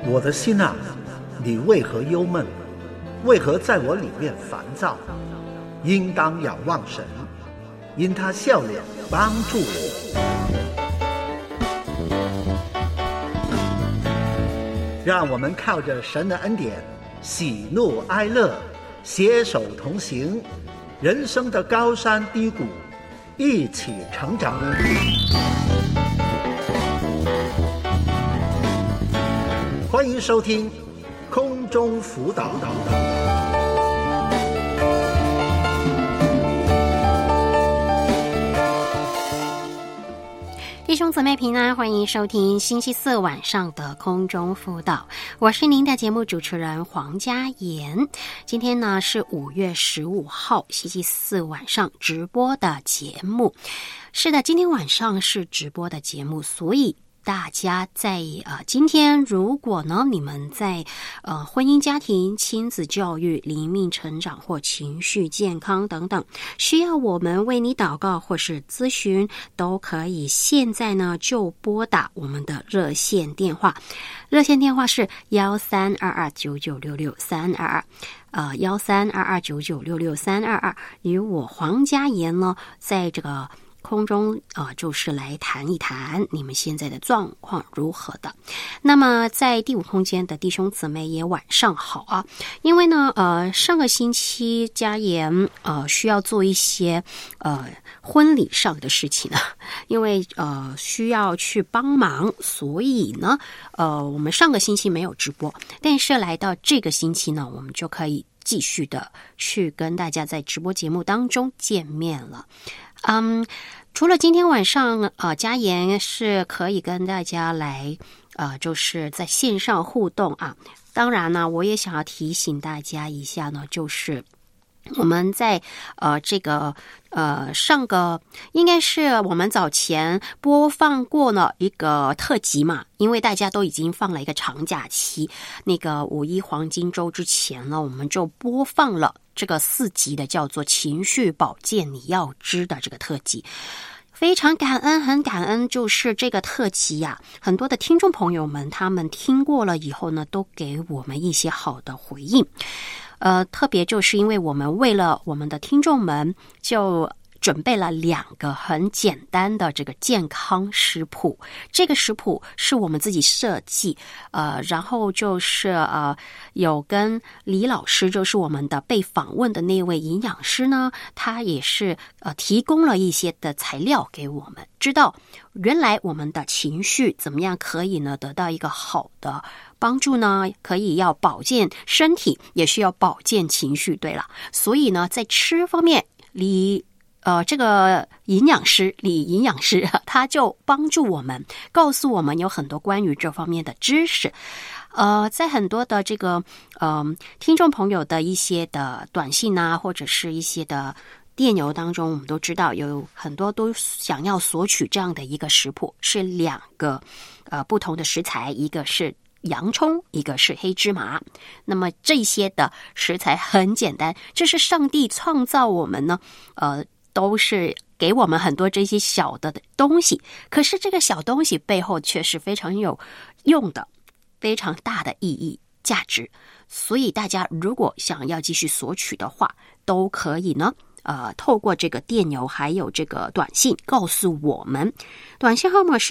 我的心啊，你为何忧闷？为何在我里面烦躁？应当仰望神，因他笑脸帮助我。让我们靠着神的恩典，喜怒哀乐，携手同行，人生的高山低谷，一起成长。欢迎收听空中辅导。 弟兄姊妹平安，欢迎收听星期四晚上的空中辅导，我是您的节目主持人黄嘉妍。今天呢是5月15号星期四晚上直播的节目。是的，今天晚上是直播的节目，所以大家在今天如果呢你们在婚姻家庭、亲子教育、灵命成长或情绪健康等等需要我们为你祷告或是咨询，都可以现在呢就拨打我们的热线电话。热线电话是132299662322 132299662322，与我黄嘉妍呢在这个空中就是来谈一谈你们现在的状况如何的。那么在第五空间的弟兄姊妹也晚上好啊。因为呢上个星期嘉妍需要做一些婚礼上的事情呢，因为需要去帮忙，所以呢我们上个星期没有直播，但是来到这个星期呢，我们就可以继续的去跟大家在直播节目当中见面了。除了今天晚上嘉妍是可以跟大家来就是在线上互动啊，当然呢我也想要提醒大家一下呢，就是我们在这个上个应该是我们早前播放过了一个特辑嘛，因为大家都已经放了一个长假期，那个5·1黄金周之前呢，我们就播放了这个4集的叫做情绪保健你要知的这个特辑。非常感恩，很感恩，就是这个特辑啊，很多的听众朋友们他们听过了以后呢，都给我们一些好的回应。特别就是因为我们为了我们的听众们就准备了2个很简单的这个健康食谱，这个食谱是我们自己设计，然后就是有跟李老师，就是我们的被访问的那位营养师呢，他也是提供了一些的材料给我们，知道原来我们的情绪怎么样可以呢得到一个好的帮助呢？可以要保健身体，也需要保健情绪。对了，所以呢在吃方面这个李营养师他就帮助我们，告诉我们有很多关于这方面的知识。在很多的这个听众朋友的一些的短信啊，或者是一些的电邮当中，我们都知道有很多都想要索取这样的一个食谱，是2个不同的食材，一个是洋葱，一个是黑芝麻。那么这些的食材很简单，这是上帝创造我们呢都是给我们很多这些小的东西，可是这个小东西背后却是非常有用的，非常大的意义价值。所以大家如果想要继续索取的话，都可以呢透过这个电邮还有这个短信告诉我们。短信号码是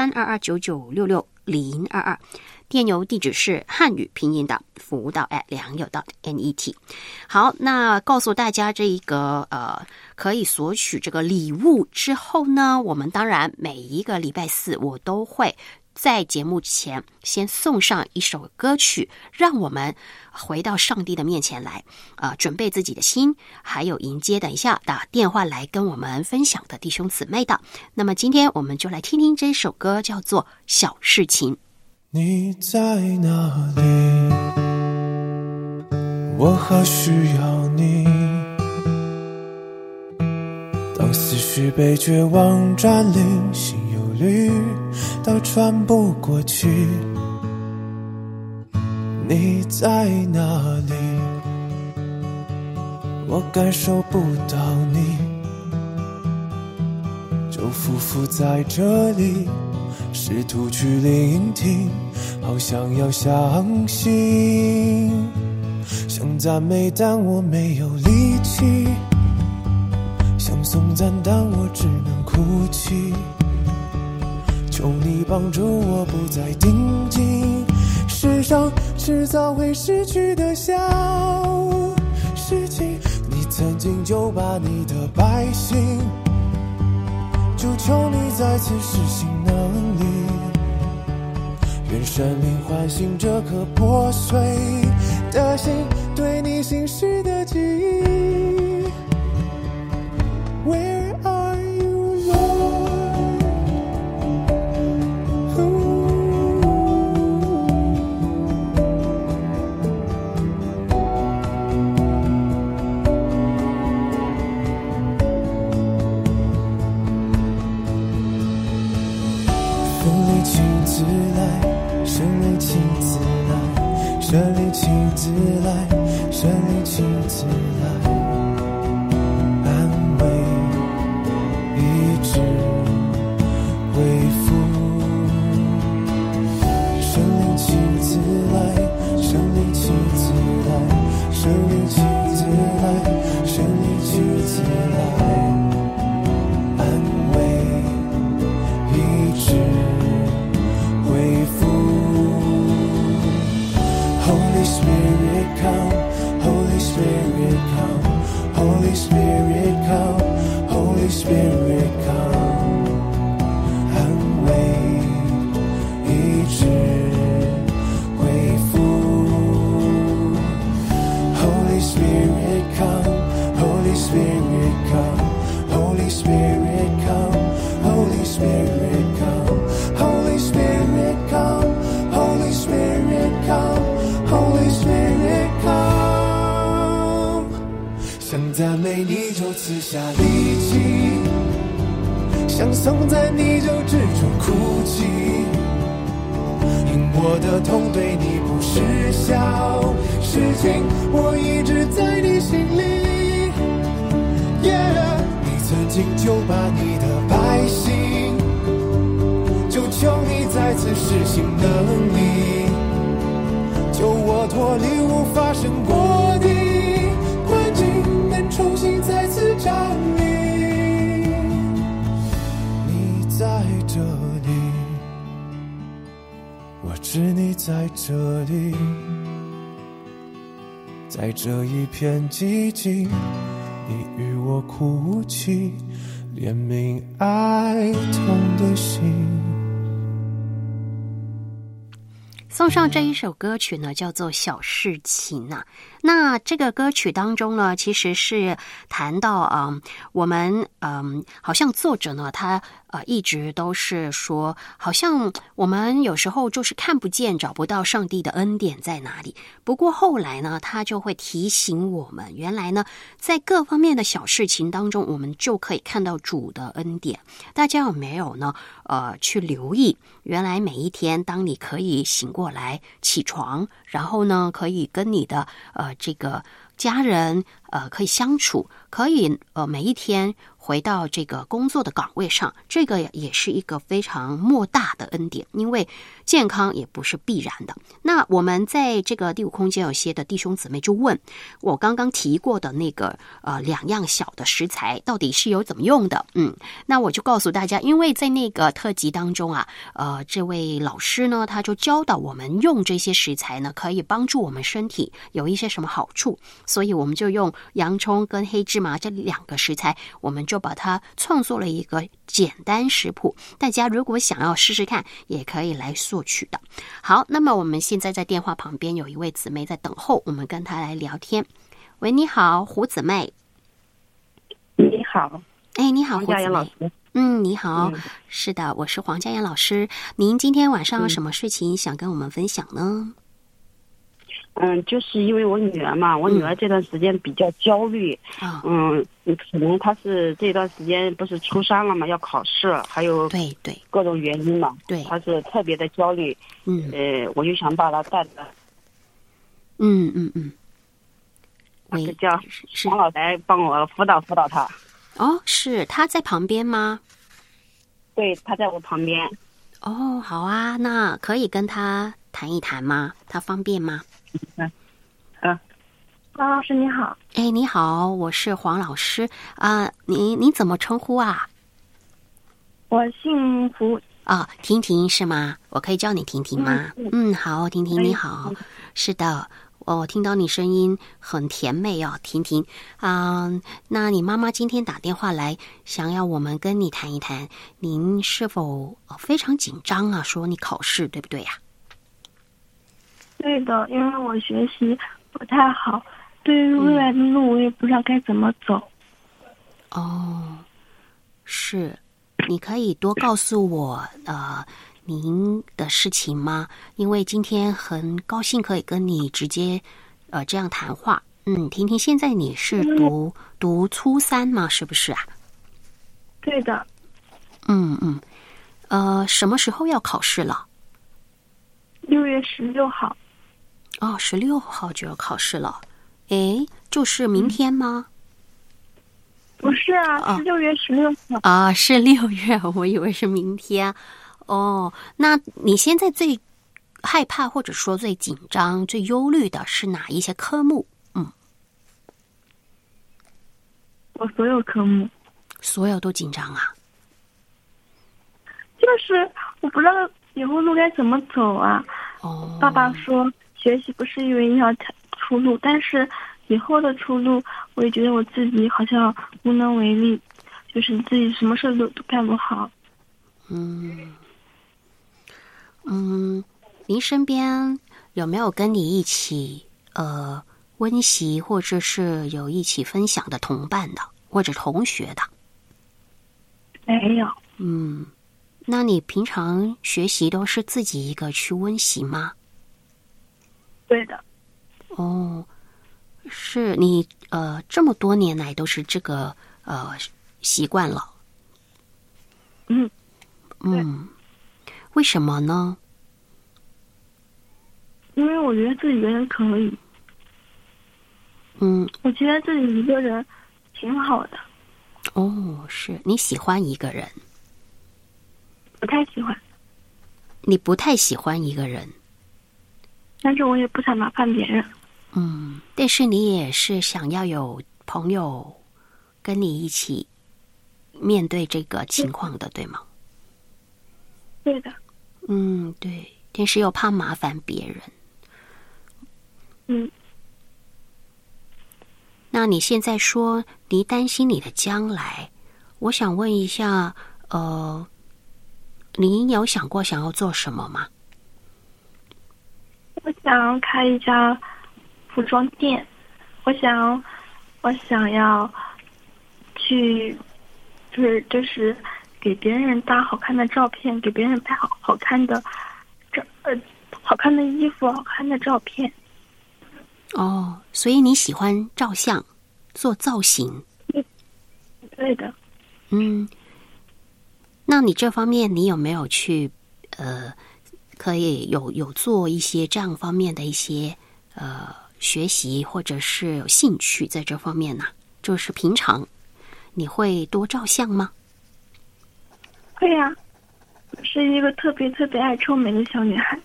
132299660022，电邮地址是汉语拼音的辅导@良友.net。好，那告诉大家这一个可以索取这个礼物之后呢，我们当然每一个礼拜4我都会在节目前先送上一首歌曲，让我们回到上帝的面前来准备自己的心，还有迎接等一下打电话来跟我们分享的弟兄姊妹的。那么今天我们就来听听这首歌，叫做小事情。 你在哪里？我好需要你。当思绪被绝望占领，心忧虑到喘不过气，你在哪里？我感受不到你，就匍匐在这里，试图去聆听， 好想要相信，想赞美但我没有力气，想颂赞但我只能哭泣，求你帮助我不再盯紧世上迟早会失去的小事情。你曾经就把你的百姓，就求你再次施行能力，愿神灵唤醒这颗破碎的心，对你心事的记忆。 Where are you, Lord? Ooh. 神灵亲自来，神灵亲自来，神灵亲自来，安慰、医治、恢复。神灵亲自来，神灵亲自来，神灵亲自来，神灵亲自来，安慰、医治、恢复。Holy Spirit come, Holy Spirit come, Holy Spirit come, Holy Spirit come, 安慰、医治、恢复。Holy Spirit come, Holy Spirit come, Holy Spirit come, Holy Spirit come, Holy Spirit come, Holy Spirit come.Holy Spirit come， 想赞美你就赐下力气，想颂赞你就止住哭泣，因我的痛对你不是小事情，我一直在你心里。Yeah， 你曾经就把你的百姓，就求你再次施行能力，救我脱离无法胜过的困境，能重新再次站立。你在这里，我知你在这里，在这一片寂静，你与我哭泣，怜悯爱痛的心。 送上这一首歌曲呢，叫做《小事情》啊。那这个歌曲当中呢，其实是谈到我们好像作者呢，他一直都是说，好像我们有时候就是看不见、找不到上帝的恩典在哪里。不过后来呢，他就会提醒我们，原来呢，在各方面的小事情当中，我们就可以看到主的恩典。大家有没有呢？去留意，原来每一天，当你可以醒过来、起床，然后呢，可以跟你的这个家人可以相处，可以每一天回到这个工作的岗位上，这个也是一个非常莫大的恩典，因为健康也不是必然的。那我们在这个第五空间有些的弟兄姊妹就问我刚刚提过的那个2样小的食材到底是有怎么用的。那我就告诉大家，因为在那个特辑当中啊，这位老师呢，他就教导我们用这些食材呢，可以帮助我们身体有一些什么好处，所以我们就用洋葱跟黑芝麻这2个食材，我们就把它创作了一个简单食谱，大家如果想要试试看，也可以来索取的。好，那么我们现在在电话旁边有一位姊妹在等候，我们跟她来聊天。喂，你好，胡姊妹。 你好。 你好，胡姊妹。黄佳妍老师。你好。是的，我是黄佳妍老师。您今天晚上有什么事情想跟我们分享呢？ 就是因为我女儿嘛，我女儿这段时间比较焦虑。可能她是这段时间不是初3了嘛，要考试，还有对各种原因嘛， 对， 她是特别的焦虑。我就想把她带着。这叫黄老来帮我辅导她。 哦，是她在旁边吗？ 对，她在我旁边。 哦，好啊，那可以跟她谈一谈吗？他方便吗？ 王老师你好。 哎，你好，我是黄老师啊。你怎么称呼啊？ 我姓胡。 婷婷是吗？我可以叫你婷婷吗？好，婷婷你好。是的，我听到你声音很甜美哦，婷婷。那你妈妈今天打电话来，想要我们跟你谈一谈，您是否非常紧张啊？说你考试对不对呀？ 对的，因为我学习不太好，对于未来的路我也不知道该怎么走。 是，你可以多告诉我您的事情吗？因为今天很高兴可以跟你直接这样谈话。婷婷，现在你是读初3吗？是不是啊？ 对的。 什么时候要考试了 ？6月16号。 16号就要考试了。就是明天吗？ 不是啊，是6月16号。 是6月，我以为是明天。那你现在最害怕或者说最紧张、最忧虑的是哪一些科目？ 我所有科目。 所有都紧张啊？ 就是我不知道以后路该怎么走啊。爸爸说学习不是唯一要出路，但是以后的出路我也觉得我自己好像无能为力，就是自己什么事都干不好。 您身边有没有跟你一起温习或者是有一起分享的同伴的或者同学的？ 没有。 那你平常学习都是自己一个去温习吗？ 对的。 是你这么多年来都是这个习惯了。为什么呢？ 因为我觉得自己一个人可以。我觉得自己一个人挺好的。 是你喜欢一个人？ 不太喜欢。 你不太喜欢一个人？ 但是我也不想麻烦别人。 但是你也是想要有朋友跟你一起面对这个情况的，对吗？ 对的。 对，但是又怕麻烦别人。那你现在说你担心你的将来，我想问一下，你有想过想要做什么吗？ 我想开一家服装店。我想要去，就是给别人搭好看的照片，给别人拍好看的好看的衣服，好看的照片。 所以你喜欢照相，做造型？ 对的。 那你这方面你有没有去可以有做一些这样方面的一些学习或者是有兴趣在这方面呢？就是平常你会多照相吗？ 会呀，我是一个特别特别爱臭美的小女孩。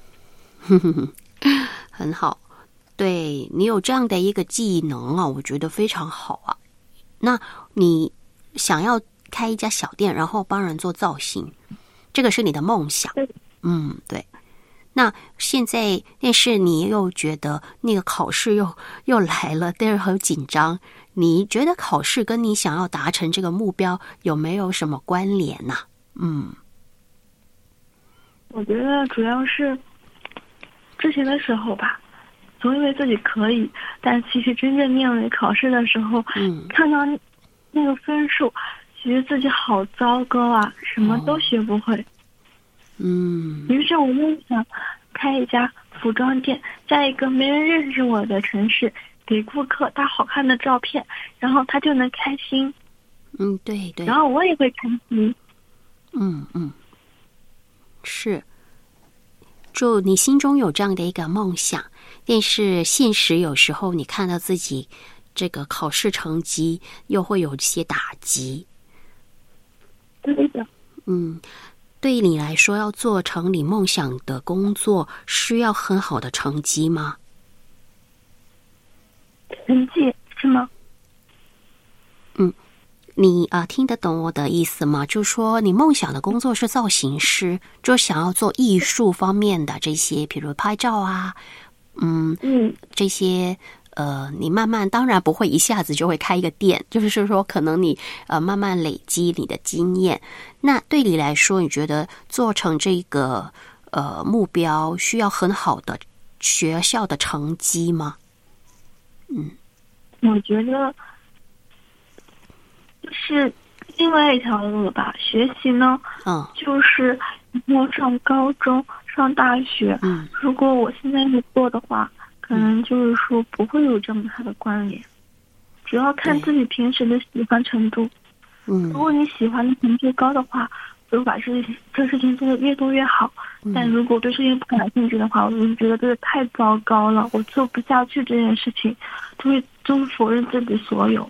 很好，对，你有这样的一个技能啊，我觉得非常好啊。那你想要开一家小店，然后帮人做造型，这个是你的梦想。对。那现在，但是你又觉得那个考试又来了，但是很紧张。你觉得考试跟你想要达成这个目标有没有什么关联呢？ 我觉得主要是之前的时候吧，总以为自己可以，但其实真正面对考试的时候，看到那个分数，觉得自己好糟糕啊，什么都学不会。于是我就想开一家服装店，在一个没人认识我的城市，给顾客搭好看的照片，然后他就能开心。 对。 然后我也会开心。 是。就你心中有这样的一个梦想，但是现实有时候你看到自己这个考试成绩又会有一些打击。 对的。 对你来说，要做成你梦想的工作，需要很好的成绩吗？ 成绩是吗？ 你听得懂我的意思吗？就是说，你梦想的工作是造型师，就想要做艺术方面的这些，比如拍照啊，这些你慢慢当然不会一下子就会开一个店，就是说可能你慢慢累积你的经验。那对你来说，你觉得做成这个目标需要很好的学校的成绩吗？ 我觉得就是另外一条路吧。学习呢，就是以后上高中、上大学，如果我现在去做的话，可能就是说不会有这么大的关联，主要看自己平时的喜欢程度。如果你喜欢的程度高的话，就把这事情做得越多越好。但如果对事情不感兴趣的话，我就觉得这个太糟糕了，我做不下去这件事情，就会否认自己所有。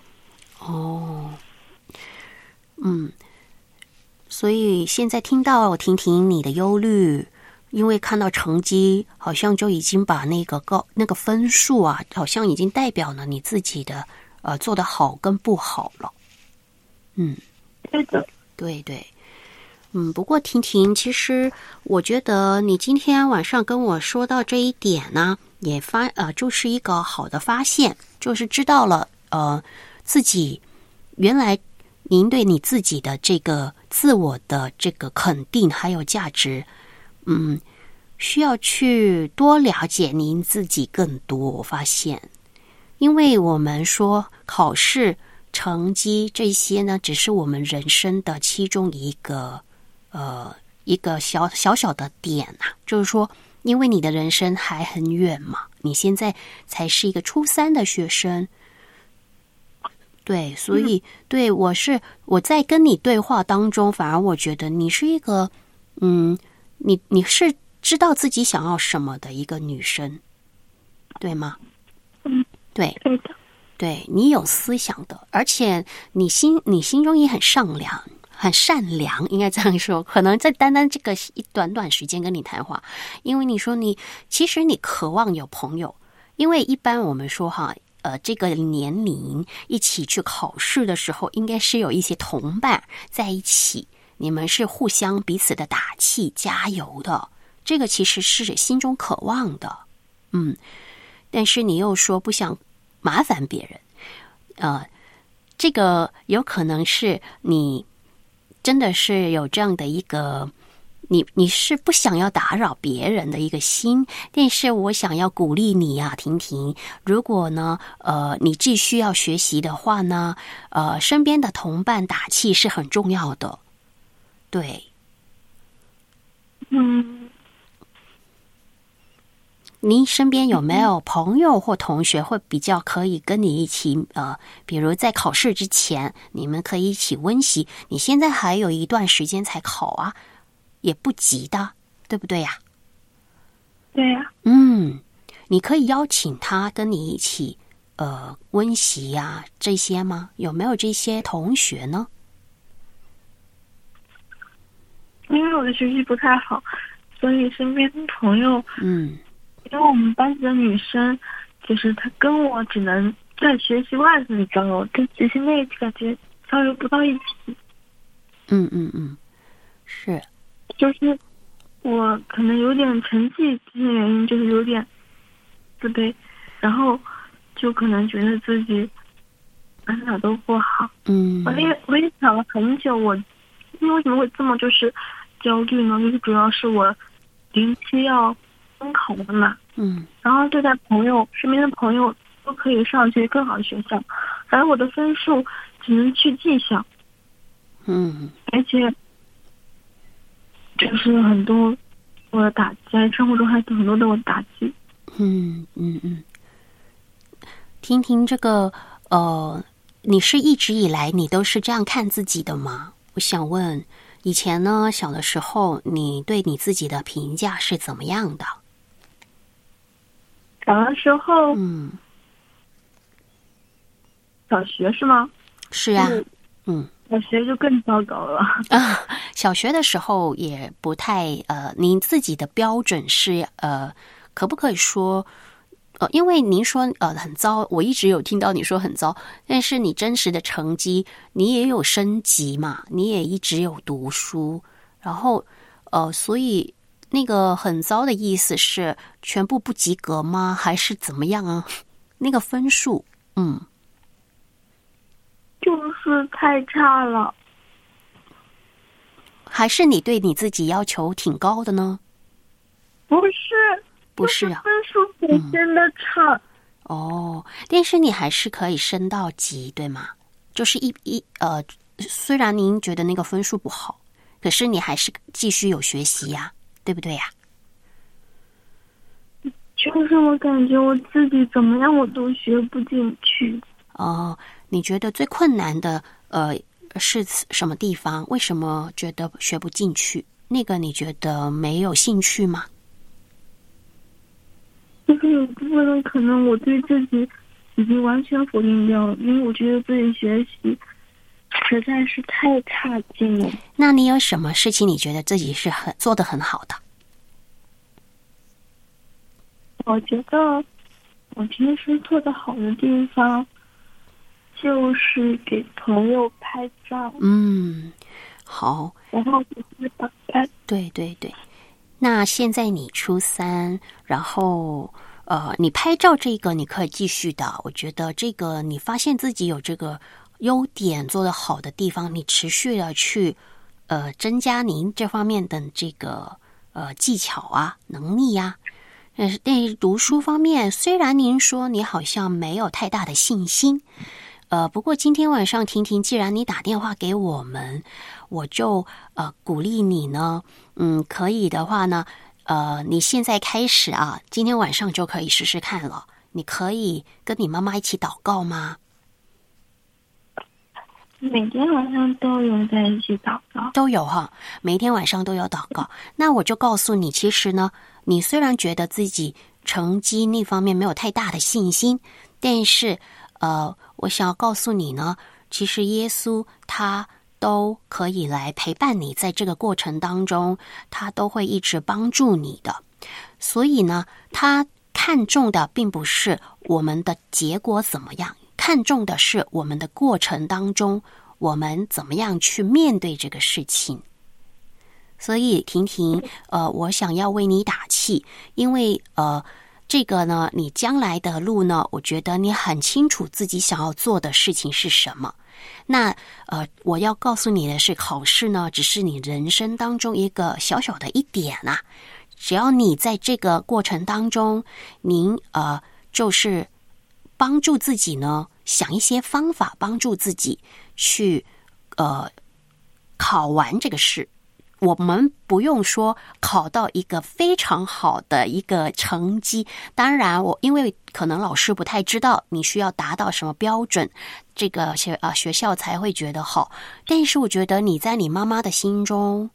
所以现在听到婷婷你的忧虑，因为看到成绩好像就已经把那个分数啊，好像已经代表了你自己的做得好跟不好了。 对的， 对。不过婷婷，其实我觉得你今天晚上跟我说到这一点呢，也就是一个好的发现，就是知道了自己原来您对你自己的这个自我的这个肯定还有价值，需要去多了解您自己更多。我发现，因为我们说考试成绩这些呢，只是我们人生的其中一个小的点啊，就是说，因为你的人生还很远嘛，你现在才是一个初3的学生。对，所以对我在跟你对话当中，反而我觉得你是一个你是知道自己想要什么的一个女生，对吗？对，对，你有思想的，而且你心中也很善良，应该这样说。可能在单这个一短时间跟你谈话，因为你说其实你渴望有朋友，因为一般我们说这个年龄一起去考试的时候，应该是有一些同伴在一起，你们是互相彼此的打气加油的，这个其实是心中渴望的。但是你又说不想麻烦别人，这个有可能是你真的是有这样的一个你是不想要打扰别人的一个心。但是我想要鼓励你啊，婷婷，如果呢你继续要学习的话呢，身边的同伴打气是很重要的。对，您身边有没有朋友或同学会比较可以跟你一起比如在考试之前你们可以一起温习？你现在还有一段时间才考啊，也不急的，对不对呀？ 对呀。 你可以邀请他跟你一起温习呀这些吗？有没有这些同学呢？ 因为我的学习不太好，所以身边的朋友因为我们班级的女生，就是她跟我只能在学习外的交流，跟学习内感觉交流不到一起。 是， 就是我可能有点成绩这些原因，就是有点自卑，然后就可能觉得自己哪都不好。我也想了很久，我为什么会这么就是焦虑呢？就是主要是我临期要中考了嘛，然后对待身边的朋友都可以上去更好的学校，而我的分数只能去技校，而且就是很多我的打击，在生活中还有很多的我的打击。 听听这个你是一直以来你都是这样看自己的吗？我想问，以前呢小的时候你对你自己的评价是怎么样的？ 小的时候小学是吗？ 是啊。 小学就更糟糕了啊。小学的时候也不太您自己的标准是可不可以说因为您说很糟，我一直有听到你说很糟，但是你真实的成绩你也有升级嘛，你也一直有读书，然后所以那个很糟的意思是全部不及格吗？还是怎么样啊？那个分数， 就是太差了。 还是你对你自己要求挺高的呢？ 不是啊，分数表现的差。 但是你还是可以升到级，对吗？就是虽然您觉得那个分数不好，可是你还是继续有学习呀，对不对呀？ 就是我感觉我自己怎么样我都学不进去。 你觉得最困难的是什么地方？为什么觉得学不进去？那个你觉得没有兴趣吗？ 就是有部分可能我对自己已经完全否定掉了，因为我觉得自己学习实在是太差劲了。 那你有什么事情你觉得自己是做得很好的？ 我觉得我平时做得好的地方就是给朋友拍照。 好。 然后就是打扮。 对对对。那现在你初3，然后你拍照这个你可以继续的。我觉得这个你发现自己有这个优点做得好的地方，你持续的去增加您这方面的这个技巧啊、能力呀。但是读书方面，虽然您说你好像没有太大的信心，不过今天晚上婷婷，既然你打电话给我们，我就鼓励你呢，可以的话呢，你现在开始啊，今天晚上就可以试试看了。你可以跟你妈妈一起祷告吗？ 每天晚上都有在一起祷告。 都有哈，每天晚上都有祷告。那我就告诉你，其实呢，你虽然觉得自己成绩那方面没有太大的信心，但是我想要告诉你呢，其实耶稣他都可以来陪伴你，在这个过程当中，他都会一直帮助你的。所以呢，他看重的并不是我们的结果怎么样，看重的是我们的过程当中，我们怎么样去面对这个事情。所以婷婷，我想要为你打气，因为这个呢，你将来的路呢，我觉得你很清楚自己想要做的事情是什么。那我要告诉你的是，考试呢，只是你人生当中一个小小的一点啊。只要你在这个过程当中，您就是帮助自己呢，想一些方法帮助自己去考完这个试。我们不用说考到一个非常好的一个成绩，当然因为可能老师不太知道你需要达到什么标准，这个学校才会觉得好。但是我觉得你在你妈妈的心中，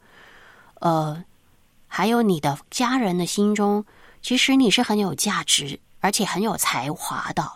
还有你的家人的心中，其实你是很有价值，而且很有才华的。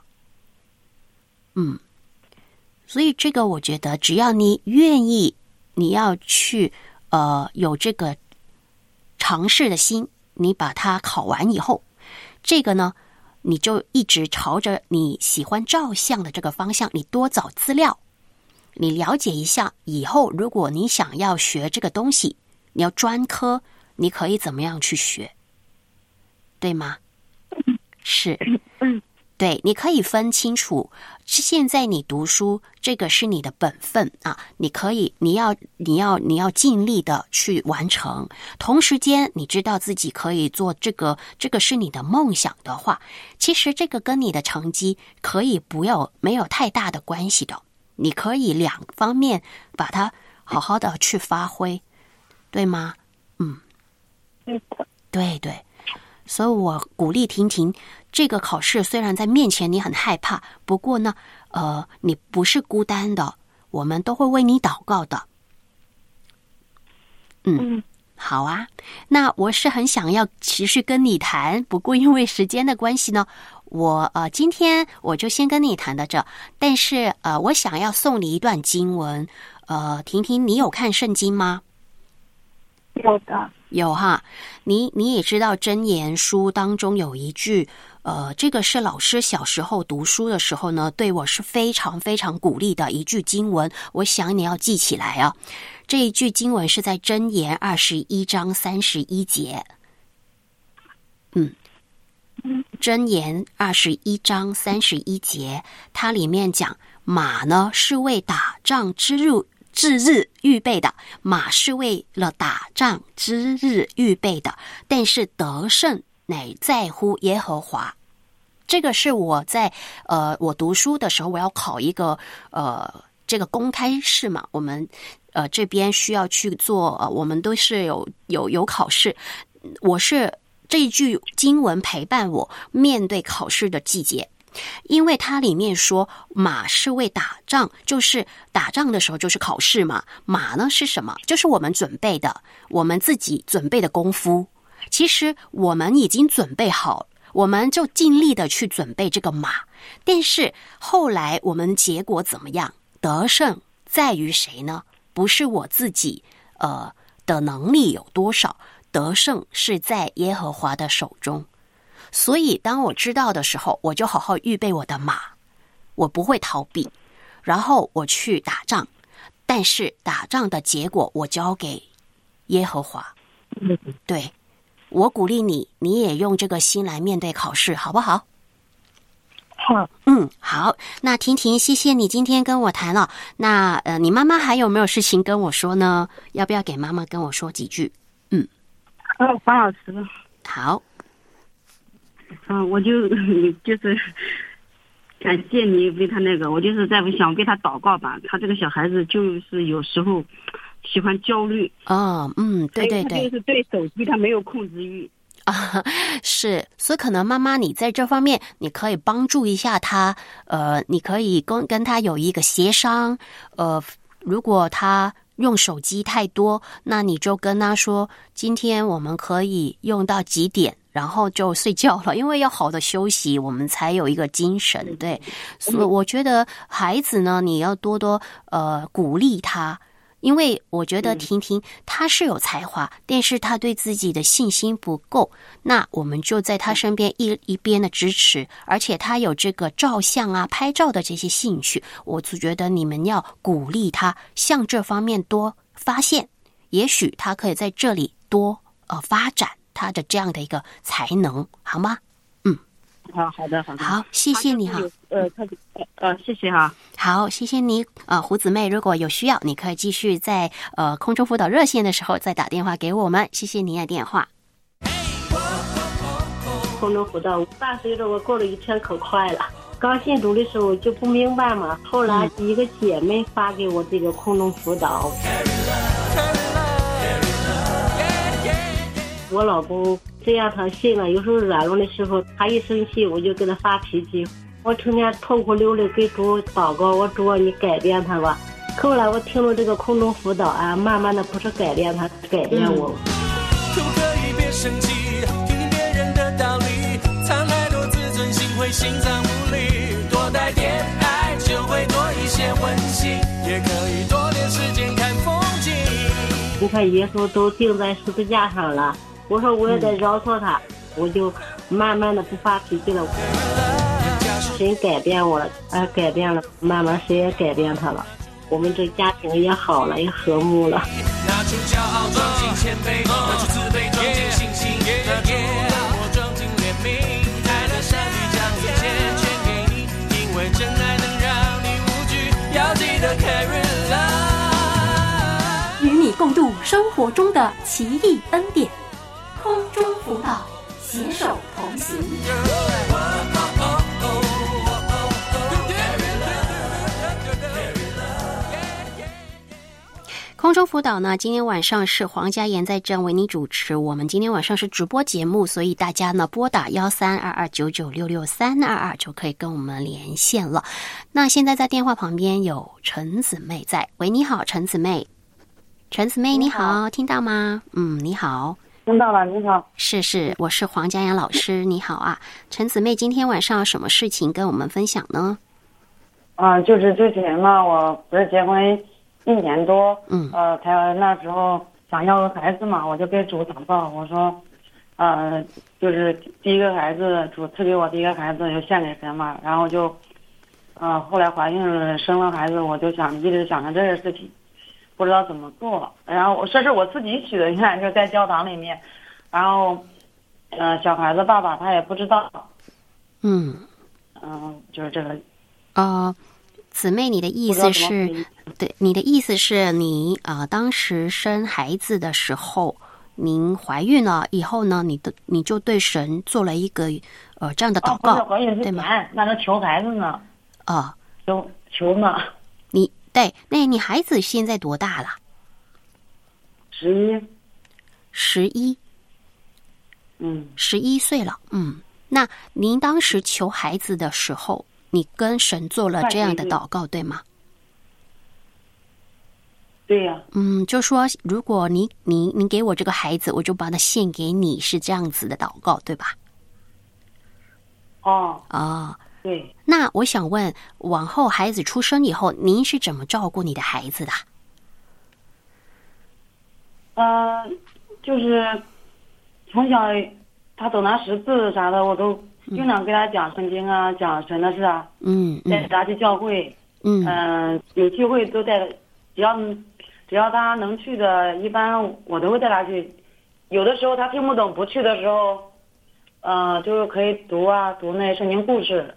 所以这个我觉得，只要你愿意，你要去有这个尝试的心，你把它考完以后，这个呢，你就一直朝着你喜欢照相的这个方向，你多找资料，你了解一下，以后如果你想要学这个东西，你要专科，你可以怎么样去学，对吗？是。对，你可以分清楚，现在你读书这个是你的本分啊，你要尽力的去完成。同时间，你知道自己可以做这个是你的梦想的话，其实这个跟你的成绩可以没有太大的关系的。你可以两方面把它好好的去发挥，对吗？对对。所以我鼓励婷婷，这个考试虽然在面前你很害怕，不过呢，你不是孤单的，我们都会为你祷告的。好啊。那我是很想要持续跟你谈，不过因为时间的关系呢，我今天我就先跟你谈到这。但是我想要送你一段经文， 婷婷，你有看圣经吗？ 有的。 有哈，你也知道箴言书当中有一句，这个是老师小时候读书的时候呢，对我是非常非常鼓励的一句经文，我想你要记起来啊。这一句经文是在箴言21章31节。箴言21章31节，它里面讲马呢是为打仗之日预备的，马是为了打仗之日预备的，但是得胜乃在乎耶和华。这个是我在我读书的时候，我要考一个这个公开试嘛，我们这边需要去做我们都是有考试，我是这一句经文陪伴我面对考试的季节。因为它里面说马是为打仗，就是打仗的时候就是考试嘛。马呢是什么？就是我们准备的，我们自己准备的功夫。其实我们已经准备好，我们就尽力的去准备这个马。但是后来我们结果怎么样？得胜在于谁呢？不是我自己的能力有多少，得胜是在耶和华的手中。所以当我知道的时候，我就好好预备我的马，我不会逃避，然后我去打仗，但是打仗的结果我交给耶和华。对，我鼓励你，你也用这个心来面对考试，好不好？ 好。 好，那婷婷，谢谢你今天跟我谈了。那你妈妈还有没有事情跟我说呢？要不要给妈妈跟我说几句？ 黄老师。 好。 我就是感谢你为他那个，我就是在想为他祷告吧。他这个小孩子就是有时候喜欢焦虑。对对对，他就是对手机他没有控制欲。 是，所以可能妈妈你在这方面你可以帮助一下他，你可以跟他有一个协商，如果他用手机太多，那你就跟他说，今天我们可以用到几点，然后就睡觉了，因为要好的休息，我们才有一个精神。对，所以我觉得孩子呢，你要多多鼓励他。因为我觉得婷婷她是有才华，但是她对自己的信心不够，那我们就在她身边一边的支持，而且她有这个照相啊、拍照的这些兴趣，我就觉得你们要鼓励她向这方面多发现，也许她可以在这里多发展她的这样的一个才能，好吗？ 好的。 好，谢谢你哈。 谢谢哈。 好，谢谢你。胡姊妹，如果有需要，你可以继续在空中辅导热线的时候再打电话给我们。谢谢你的电话。 空中辅导，8岁了，我过了一天可快了。刚信主的时候就不明白嘛，后来一个姐妹发给我这个空中辅导。我老公这样他信了，有时候软弱的时候，他一生气我就跟他发脾气，我成天痛哭流泪给主祷告，我主你改变他吧。后来我听了这个空中辅导啊，慢慢的不是改变他，改变我。 可不可以别生气，听听别人的道理，藏太多自尊心会心脏无力，多带点爱就会多一些温馨，也可以多点时间看风景。 你看耶稣都钉在十字架上了，我说我也得饶恕他，我就慢慢的不发脾气了。神改变我了，改变了，慢慢神也改变他了，我们这家庭也好了，也和睦了。 拿出骄傲装进谦卑，拿出自卑装进信心，拿出冷漠装进怜悯，爱的善意将一切全给你，因为真爱能让你无惧，要记得 carry love， 与你共度生活中的奇异恩典，空中辅导，携手同行。空中辅导呢，今天晚上是黄家妍在这为你主持。我们今天晚上是直播节目，所以大家呢拨打132299663322就可以跟我们连线了。那现在在电话旁边有陈姊妹在，喂，你好，陈姊妹。陈姊妹你好，听到吗？你好。 听到了，你好。 是，我是黄家妍老师，你好啊。陈姊妹，今天晚上有什么事情跟我们分享呢？ 就是之前呢，我不是结婚 1年多， 他那时候想要个孩子嘛，我就给主祷告，我说，就是第一个孩子，主赐给我第一个孩子就献给神嘛，然后就，后来怀孕了，生了孩子，我就一直想着这个事情，不知道怎么做，然后这是我自己许的愿，就在教堂里面，然后，小孩子爸爸他也不知道，就是这个， 姊妹，你的意思是，对，你的意思是你当时生孩子的时候，您怀孕了以后呢，你就对神做了一个这样的祷告， 怀孕之前，那是求孩子呢，求呢。 那你孩子现在多大了 ？11。 11岁了。那您当时求孩子的时候，你跟神做了这样的祷告，对吗？ 对呀。 就说如果你给我这个孩子，我就把他献给你，是这样子的祷告，对吧？对。那我想问，往后孩子出生以后，您是怎么照顾你的孩子的？ 就是从小他走拿识字啥的，我都经常给他讲圣经啊，讲神的事啊。带他去教会。有机会都带，只要他能去的，一般我都会带他去。有的时候他听不懂不去的时候，就是可以读那圣经故事。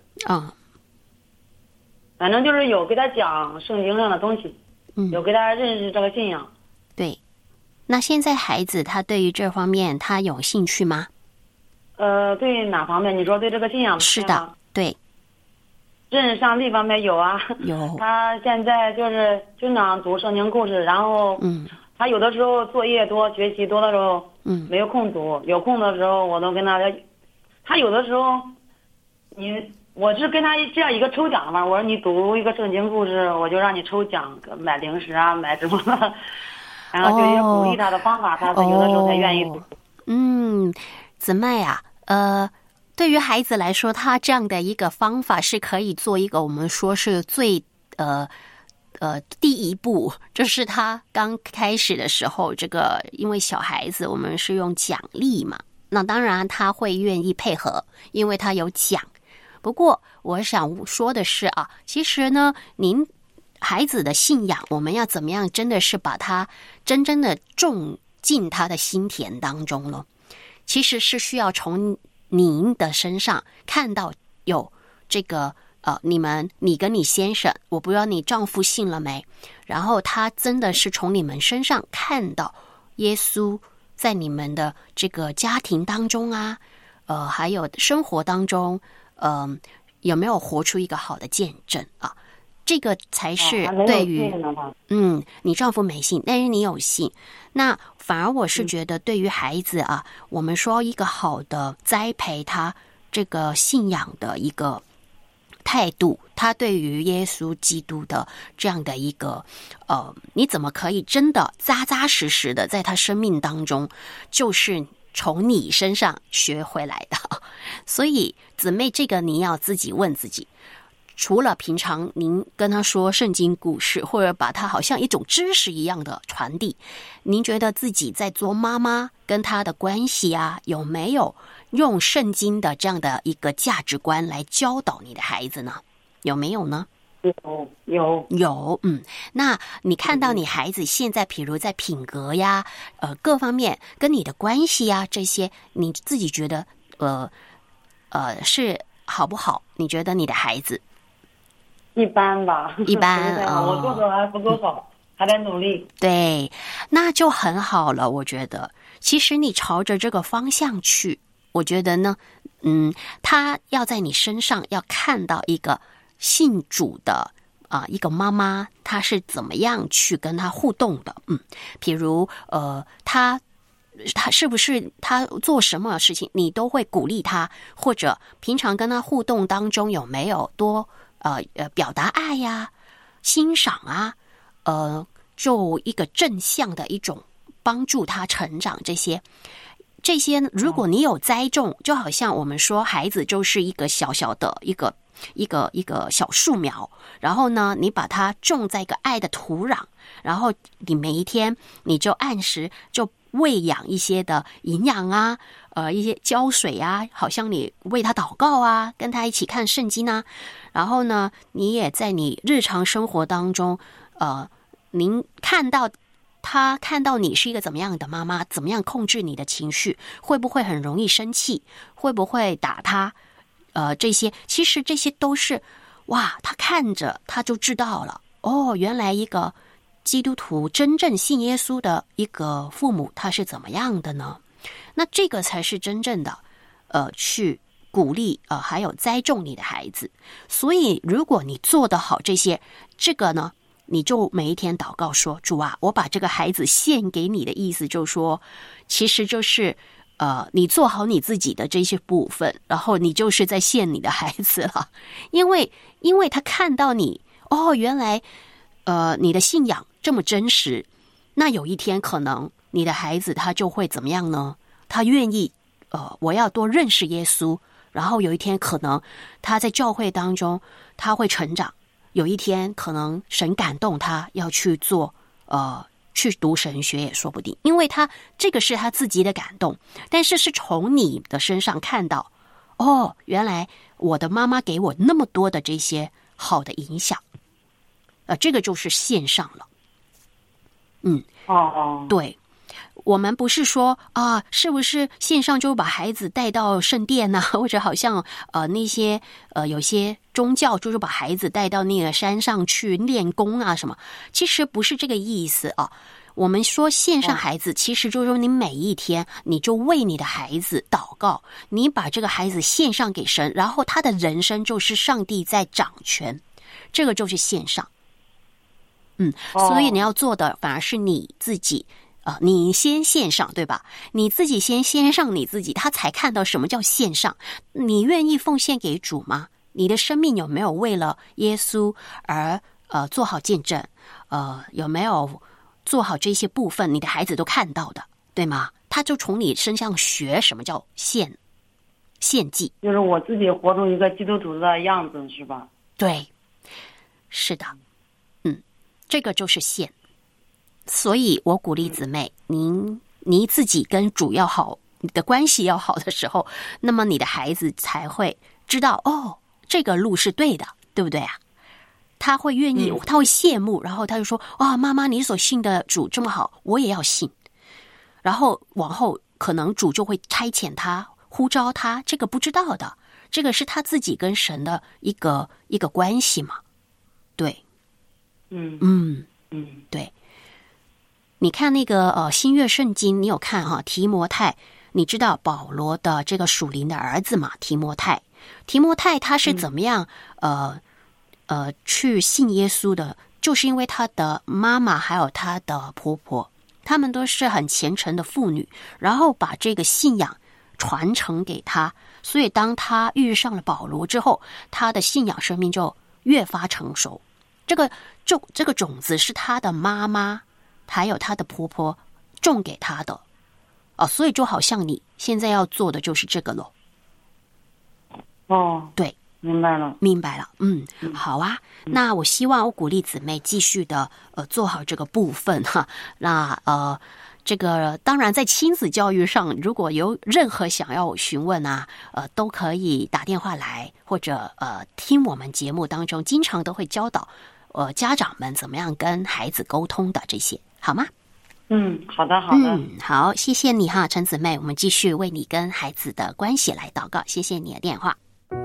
反正就是有给他讲圣经上的东西，有给他认识这个信仰。 对。那现在孩子他对于这方面他有兴趣吗？ 对哪方面？你说对这个信仰？ 是的，对。 认识上帝方面有啊。 有。 他现在就是经常读圣经故事，然后他有的时候作业多、学习多的时候，没有空读，有空的时候我都跟他有的时候我是跟他这样一个抽奖嘛，我说你读一个圣经故事，我就让你抽奖，买零食啊，买什么的，然后就一些鼓励他的方法，他有的时候才愿意读。 姊妹啊，对于孩子来说，他这样的一个方法是可以做一个我们说是最第一步，就是他刚开始的时候，这个因为小孩子我们是用奖励嘛，那当然他会愿意配合，因为他有奖。不过我想说的是其实呢，您孩子的信仰，我们要怎么样真的是把它真正的种进他的心田当中了。其实是需要从您的身上看到有这个你跟你先生，我不知道你丈夫信了没，然后他真的是从你们身上看到耶稣在你们的这个家庭当中还有生活当中有没有活出一个好的见证这个才是对于你丈夫没信，但是你有信，那反而我是觉得对于孩子我们说一个好的栽培他这个信仰的一个态度，他对于耶稣基督的这样的一个你怎么可以真的扎扎实实的在他生命当中就是从你身上学回来的。所以姊妹，这个你要自己问自己，除了平常您跟他说圣经故事，或者把他好像一种知识一样的传递，您觉得自己在做妈妈跟他的关系有没有用圣经的这样的一个价值观来教导你的孩子呢？有没有呢？ 有。 那你看到你孩子现在比如在品格各方面跟你的关系这些，你自己觉得是好不好？你觉得你的孩子一般吧？ 一般我做的还不够好，还在努力。 对，那就很好了。我觉得其实你朝着这个方向去，我觉得呢他要在你身上要看到一个信主的一个妈妈，她是怎么样去跟他互动的。比如他是不是他做什么事情你都会鼓励他，或者平常跟他互动当中有没有多表达爱欣赏就一个正向的一种帮助他成长，这些如果你有栽种，就好像我们说孩子就是一个小小的一个一个小树苗，然后呢，你把它种在一个爱的土壤，然后你每一天你就按时就喂养一些的营养啊，一些浇水啊，好像你为他祷告啊，跟他一起看圣经啊，然后呢，你也在你日常生活当中，您看到他看到你是一个怎么样的妈妈，怎么样控制你的情绪，会不会很容易生气，会不会打他，这些其实这些都是哇，他看着他就知道了，原来一个基督徒真正信耶稣的一个父母他是怎么样的呢？那这个才是真正的去鼓励还有栽种你的孩子。所以如果你做得好这些，这个呢你就每一天祷告说，主啊，我把这个孩子献给你的意思就是说，其实就是你做好你自己的这些部分，然后你就是在献你的孩子了。因为他看到你原来你的信仰这么真实，那有一天可能你的孩子他就会怎么样呢？他愿意我要多认识耶稣，然后有一天可能他在教会当中他会成长，有一天可能神感动他要去做去读神学也说不定，因为他这个是他自己的感动，但是是从你的身上看到原来我的妈妈给我那么多的这些好的影响，这个就是线上了。对，我们不是说是不是线上就把孩子带到圣殿啊，或者好像那些有些宗教就是把孩子带到那个山上去练功啊什么，其实不是这个意思啊。我们说线上孩子，其实就是说你每一天你就为你的孩子祷告，你把这个孩子献上给神，然后他的人生就是上帝在掌权，这个就是线上。所以你要做的反而是你自己你先线上，对吧？你自己先线上你自己，他才看到什么叫线上。你愿意奉献给主吗？你的生命有没有为了耶稣而做好见证？有没有做好这些部分？你的孩子都看到的，对吗？他就从你身上学什么叫献祭， 就是我自己活出一个基督徒的样子，是吧？ 对，是的，这个就是献。所以我鼓励姊妹，你自己跟主要好，你的关系要好的时候，那么你的孩子才会知道这个路是对的，对不对啊？他会愿意，他会羡慕，然后他就说妈妈你所信的主这么好，我也要信。然后往后可能主就会差遣他，呼召他，这个不知道的，这个是他自己跟神的一个关系嘛。对，对。你看那个新约圣经，你有看提摩太，你知道保罗的这个属灵的儿子嘛？提摩太他是怎么样去信耶稣的？就是因为他的妈妈还有他的婆婆，他们都是很虔诚的妇女，然后把这个信仰传承给他，所以当他遇上了保罗之后，他的信仰生命就越发成熟。这个种子是他的妈妈还有她的婆婆种给她的所以就好像你现在要做的就是这个咯。对， 明白了。 好啊。那我希望我鼓励姊妹继续的做好这个部分哈。那这个当然在亲子教育上，如果有任何想要询问都可以打电话来，或者听我们节目当中经常都会教导家长们怎么样跟孩子沟通的这些，好吗？ 好的。 好，谢谢你哈，陈姊妹，我们继续为你跟孩子的关系来祷告。谢谢你的电话。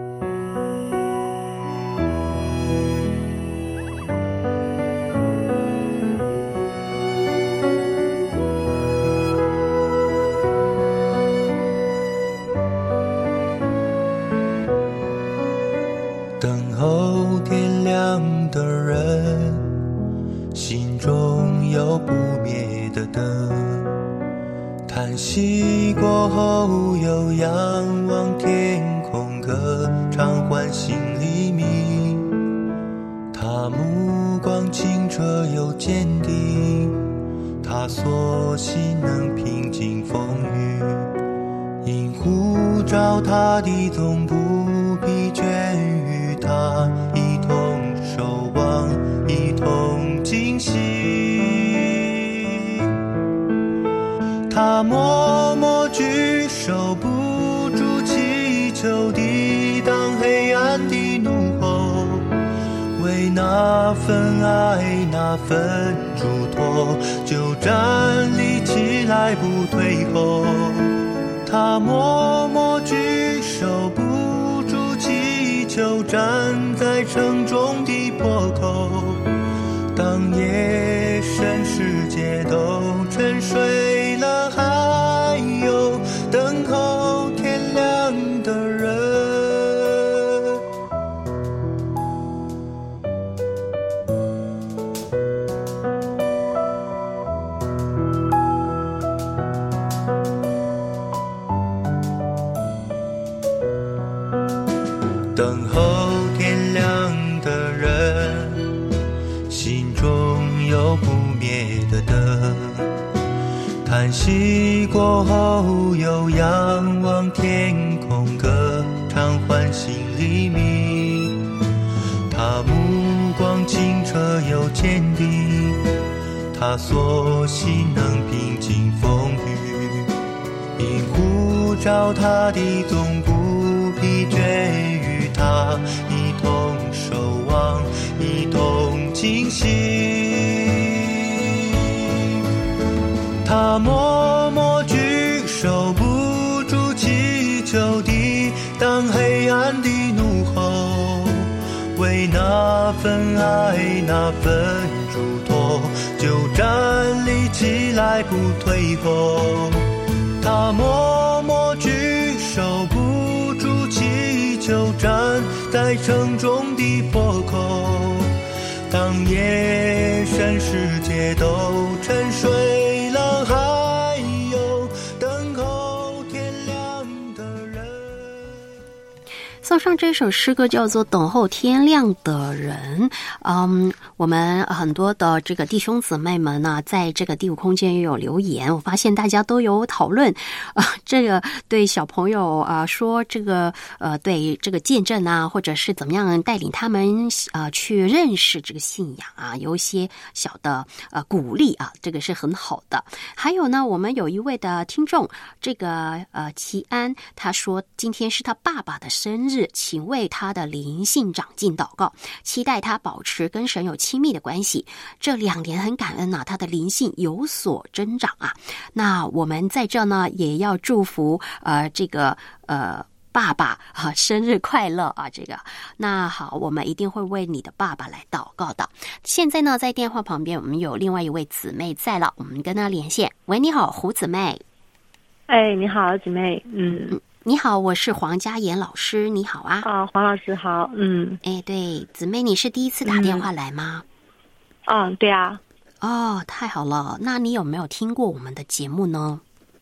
等候天亮的人，心中有不灭的灯，叹息过后又仰望天空，歌唱唤醒黎明。他目光清澈又坚定，他所信能平静风雨，因呼召他的总不疲倦于他他，一同守望，一同惊喜。他默默举手，不住祈求，抵挡黑暗的怒吼，为那份爱那份嘱托，就站立起来不退后。他默默举手，不住祈求，站在城中的破口。当夜深世界都沉睡了，还有等候天亮的人。等候天亮的人，心中有不灭的灯，叹息过后又仰望天空，歌唱唤醒黎明。他目光清澈又坚定，他所信能平静风雨，因呼召他的总不疲倦，与他一同守望，一同惊喜。他默默举手，不住祈求，抵挡黑暗的怒吼，为那份爱那份嘱托，就站立起来不退后。他默默举手，不住祈求，站在城中的破口。当夜深世界都沉睡了，还有等候天亮的人。 送上这首诗歌叫做《等候天亮的人》。我们很多的这个弟兄姊妹们呢，在这个第五空间也有留言，我发现大家都有讨论这个对小朋友说这个对这个见证啊，或者是怎么样带领他们去认识这个信仰啊，有一些小的鼓励啊，这个是很好的。还有呢，我们有一位的听众，这个齐安，他说今天是他爸爸的生日，请为他的灵性长进祷告，期待他保持跟神有亲密的关系。这2年很感恩啊，他的灵性有所增长啊。那我们在这呢，也要祝福这个爸爸生日快乐啊！这个那好，我们一定会为你的爸爸来祷告的。现在呢，在电话旁边我们有另外一位姊妹在了，我们跟她连线。喂，你好，胡姊妹。 哎，你好，姊妹。 你好，我是黄嘉妍老师，你好啊。 黄老师好。 哎，对，姊妹，你是第一次打电话来吗？ 对啊。 哦，太好了，那你有没有听过我们的节目呢？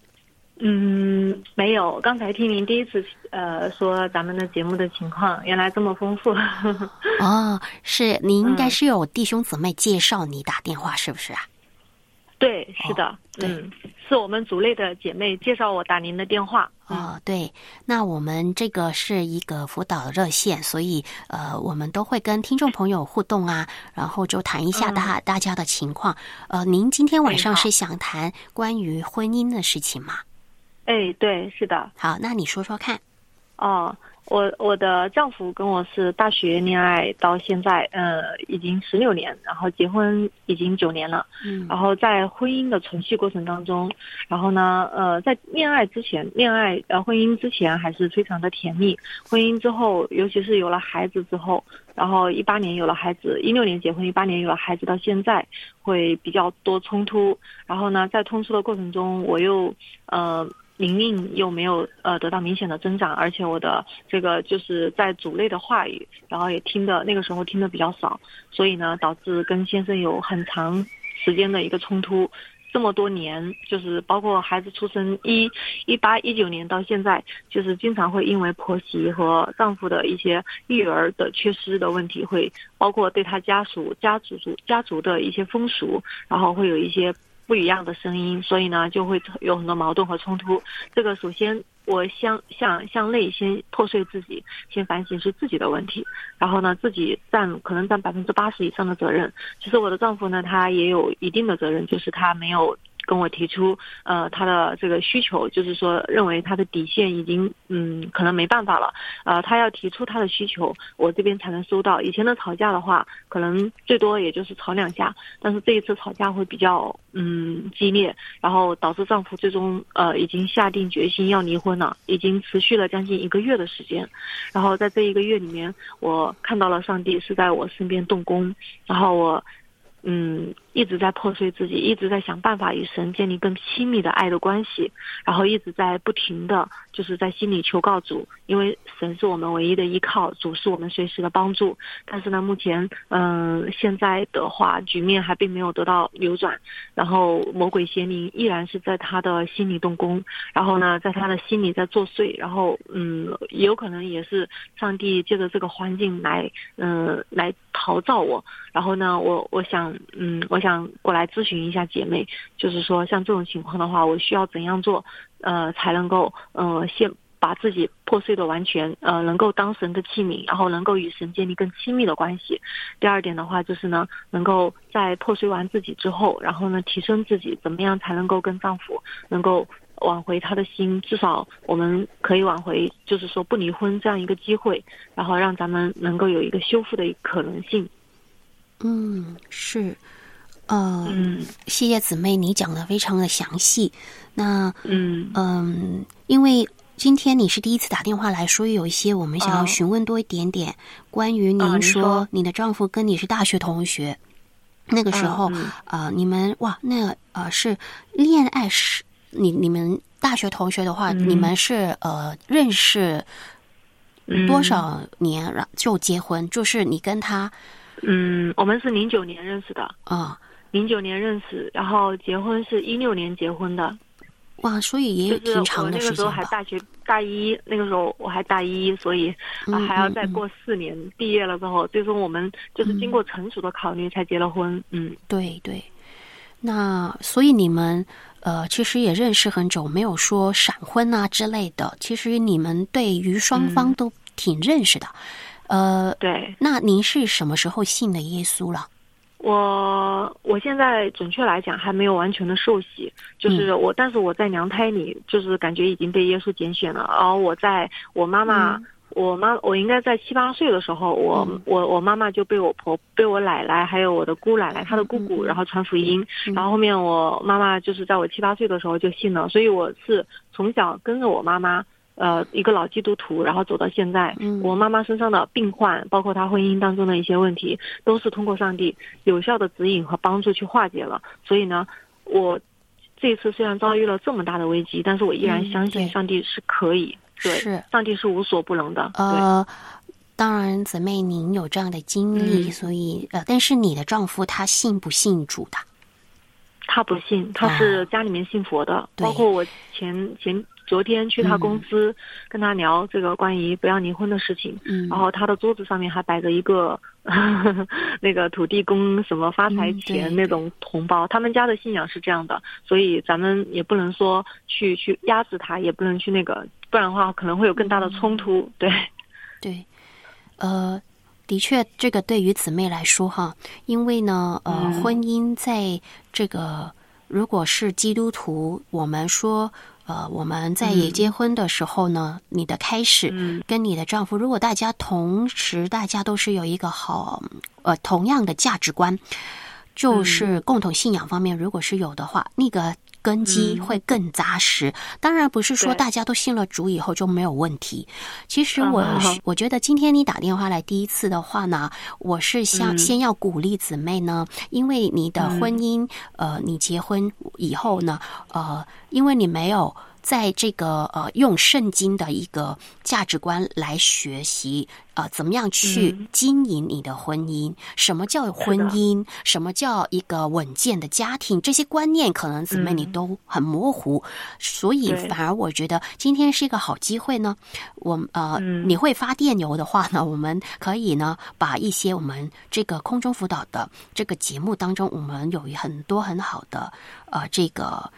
没有，刚才听您第一次说咱们的节目的情况，原来这么丰富。 是，你应该是有弟兄姊妹介绍你打电话，是不是啊？ 对，是的。是我们组内的姐妹介绍我打您的电话。 对，那我们这个是一个辅导热线，所以我们都会跟听众朋友互动啊，然后就谈一下大家的情况。您今天晚上是想谈关于婚姻的事情吗？ 哎，对，是的。 好，那你说说看。 我的丈夫跟我是大学恋爱到现在，已经16年，然后结婚已经9年了。然后在婚姻的存续过程当中，然后呢，在婚姻之前还是非常的甜蜜，婚姻之后，尤其是有了孩子之后，然后18年有了孩子，16年结婚，18年有了孩子，到现在会比较多冲突。然后呢，在冲突的过程中，我又灵命又没有得到明显的增长，而且我的这个就是在组内的话语，然后也那个时候听的比较少，所以呢导致跟先生有很长时间的一个冲突。这么多年，就是包括孩子出生18、19年到现在，就是经常会因为婆媳和丈夫的一些育儿的缺失的问题，会包括对他家族的一些风俗，然后会有一些不一样的声音，所以呢就会有很多矛盾和冲突。这个首先我向内先破碎自己，先反省是自己的问题，然后呢自己可能占80%以上的责任。其实我的丈夫呢，他也有一定的责任，就是他没有跟我提出他的这个需求，就是说认为他的底线已经可能没办法了，他要提出他的需求，我这边才能收到。以前的吵架的话，可能最多也就是吵2下，但是这一次吵架会比较激烈，然后导致丈夫最终已经下定决心要离婚了，已经持续了将近1个月的时间。然后在这1个月里面，我看到了上帝是在我身边动工，然后我一直在破碎自己，一直在想办法与神建立更亲密的爱的关系，然后一直在不停的就是在心里求告主，因为神是我们唯一的依靠，主是我们随时的帮助。但是呢，目前现在的话局面还并没有得到扭转，然后魔鬼邪灵依然是在他的心里动工，然后呢在他的心里在作祟，然后有可能也是上帝借着这个环境来陶造我。然后呢我想过来咨询一下姐妹，就是说像这种情况的话，我需要怎样做才能够先把自己破碎的完全能够当神的器皿，然后能够与神建立更亲密的关系。第二点的话就是呢，能够在破碎完自己之后，然后呢提升自己，怎么样才能够跟丈夫能够挽回他的心，至少我们可以挽回就是说不离婚这样一个机会，然后让咱们能够有一个修复的可能性。 是谢谢姊妹，你讲的非常的详细。那因为今天你是第一次打电话来，所以有一些我们想要询问多一点点，关于您说你的丈夫跟你是大学同学，那个时候你们是恋爱时，你们大学同学的话，你们是认识多少年就结婚？就是你跟他我们是09年认识的09年认识，然后结婚是16年结婚的。 哇，所以也挺长的时间吧。就是我那个时候还大学大一，那个时候我还大一，所以还要再过4年，毕业了之后，最终我们就是经过成熟的考虑才结了婚。 对对。那所以你们其实也认识很久，没有说闪婚啊之类的。其实你们对于双方都挺认识的。 对。 那您是什么时候信的耶稣了？ 我现在准确来讲还没有完全的受洗，就是但是我在娘胎里就是感觉已经被耶稣拣选了。然后我应该在7、8岁的时候，我妈妈就被我奶奶还有我的姑奶奶她的姑姑然后传福音，然后后面我妈妈就是在我7、8岁的时候就信了，所以我是从小跟着我妈妈一个老基督徒，然后走到现在。我妈妈身上的病患，包括她婚姻当中的一些问题，都是通过上帝有效的指引和帮助去化解了。所以呢，我这次虽然遭遇了这么大的危机，但是我依然相信上帝是可以，对，上帝是无所不能的。 当然姊妹您有这样的经历，所以但是你的丈夫他信不信主的？ 他不信，他是家里面信佛的。包括我昨天去他公司跟他聊这个关于不要离婚的事情，然后他的桌子上面还摆着一个那个土地公什么发财钱那种红包，他们家的信仰是这样的，所以咱们也不能说去压制他，也不能去那个，不然的话可能会有更大的冲突。对， 的确，这个对于姊妹来说哈，因为呢，婚姻在这个如果是基督徒，我们说，我们在也结婚的时候呢，你的开始跟你的丈夫，如果大家同时大家都是有一个同样的价值观，就是共同信仰方面，如果是有的话，那个根基会更扎实。当然不是说大家都信了主以后就没有问题。其实我觉得今天你打电话来第一次的话呢，我是先要鼓励姊妹呢，因为你的婚姻你结婚以后呢因为你没有在这个用圣经的一个价值观来学习怎么样去经营你的婚姻，什么叫婚姻，什么叫一个稳健的家庭，这些观念可能姊妹你都很模糊，所以反而我觉得今天是一个好机会呢。你会发电邮的话呢，我们可以呢把一些我们这个空中辅导的这个节目当中，我们有很多很好的这个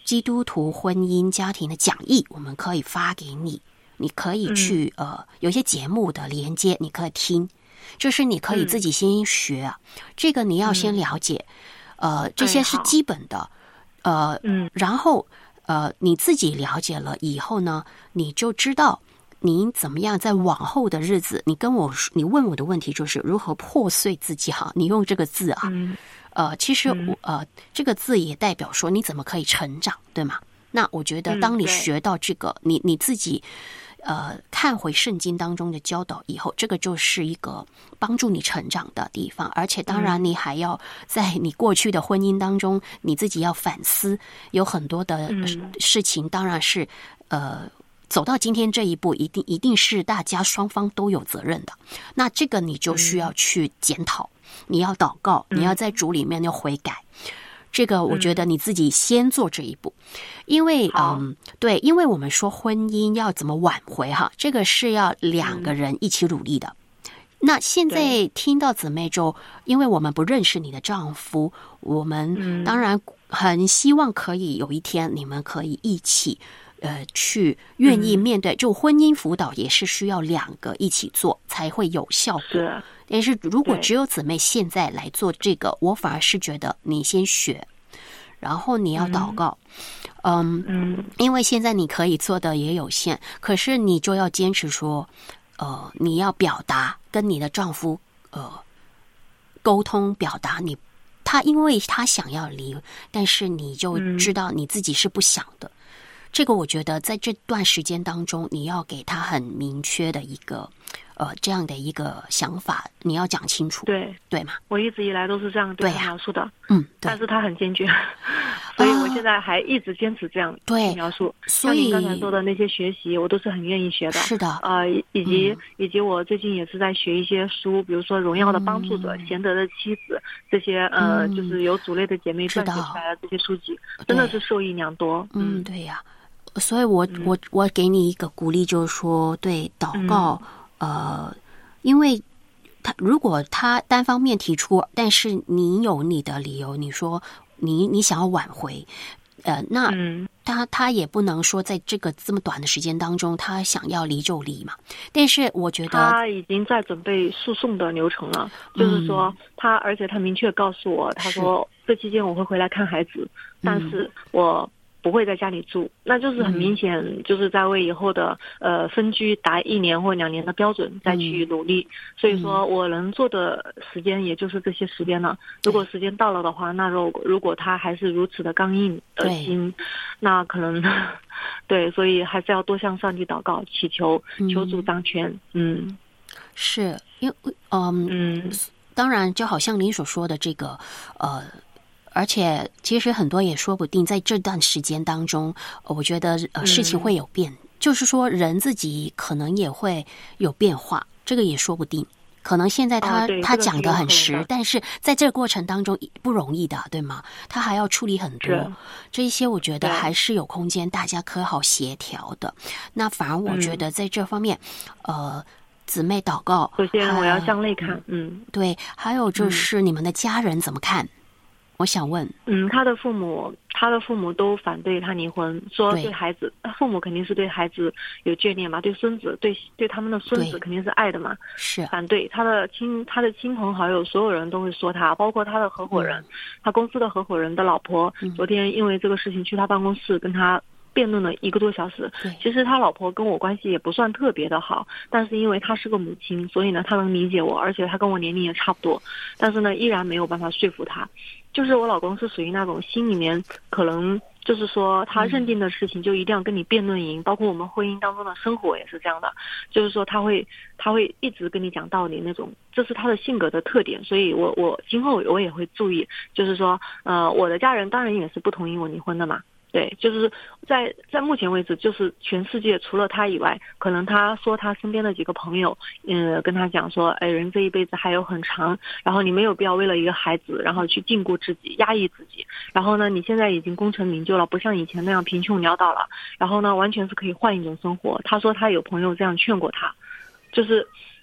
基督徒婚姻家庭的讲义，我们可以发给你，你可以去有些节目的连接，你可以听，就是你可以自己先学啊。这个你要先了解，这些是基本的，然后你自己了解了以后呢，你就知道你怎么样在往后的日子，你问我的问题就是如何破碎自己哈，你用这个字啊，其实这个字也代表说你怎么可以成长，对吗？那我觉得当你学到这个，你自己看回圣经当中的教导以后，这个就是一个帮助你成长的地方。而且当然你还要在你过去的婚姻当中，你自己要反思，有很多的事情当然是走到今天这一步，一定是大家双方都有责任的。那这个你就需要去检讨，你要祷告，你要在主里面要悔改。这个我觉得你自己先做这一步，因为对，因为我们说婚姻要怎么挽回哈，这个是要两个人一起努力的。那现在听到姊妹就，因为我们不认识你的丈夫，我们当然很希望可以有一天你们可以一起去愿意面对，就婚姻辅导也是需要两个一起做才会有效果。但是如果只有姊妹现在来做这个，我反而是觉得你先学，然后你要祷告。因为现在你可以做的也有限，可是你就要坚持说，你要表达跟你的丈夫沟通表达他因为他想要离，但是你就知道你自己是不想的。这个我觉得在这段时间当中，你要给他很明确的一个这样的一个想法，你要讲清楚，对吗？ 我一直以来都是这样对他描述的，但是他很坚决，所以我现在还一直坚持这样描述。所以像你刚才说的那些学习，我都是很愿意学的。是的，以及我最近也是在学一些书，比如说《荣耀的帮助者》、《贤德的妻子》这些就是由主类的姐妹撰写出来的这些书籍，真的是受益良多。 对呀。所以我给你一个鼓励，就是说，对祷告，因为如果他单方面提出，但是你有你的理由，你说你想要挽回，那他也不能说在这么短的时间当中，他想要离就离嘛。但是我觉得他已经在准备诉讼的流程了，就是说而且他明确告诉我，他说这期间我会回来看孩子，但是我不会在家里住，那就是很明显，就是在为以后的分居达1年或2年的标准再去努力。所以说我能做的时间也就是这些时间了。如果时间到了的话，那如果他还是如此的刚硬的心，那可能对，所以还是要多向上帝祷告，祈求主掌权。 是因为当然就好像您所说的这个而且其实很多也说不定在这段时间当中，我觉得事情会有变，就是说人自己可能也会有变化，这个也说不定。可能现在他讲得很实，但是在这个过程当中不容易的，对吗？他还要处理很多，这一些我觉得还是有空间大家可好协调的。那反而我觉得在这方面，姊妹祷告， 首先我要向内看， 对，还有就是你们的家人怎么看？我想问， 他的父母都反对他离婚，说对孩子，父母肯定是对孩子有眷恋嘛，对孙子，对他们的孙子肯定是爱的嘛，是反对他的亲朋好友，所有人都会说他，包括他的合伙人，他公司的合伙人的老婆，昨天因为这个事情去他办公室跟他辩论了1个多小时。其实他老婆跟我关系也不算特别的好，但是因为他是个母亲，所以呢他能理解我，而且他跟我年龄也差不多，但是呢依然没有办法说服他。就是我老公是属于那种心里面可能就是说他认定的事情就一定要跟你辩论赢，包括我们婚姻当中的生活也是这样的，就是说他会一直跟你讲道理那种，这是他的性格的特点。所以我今后我也会注意，就是说我的家人当然也是不同意我离婚的嘛。对，就是在目前为止，就是全世界除了他以外，可能他说他身边的几个朋友，跟他讲说，人这一辈子还有很长，然后你没有必要为了一个孩子，然后去禁锢自己、压抑自己。然后呢，你现在已经功成名就了，不像以前那样贫穷潦倒了。然后呢，完全是可以换一种生活。他说他有朋友这样劝过他，就是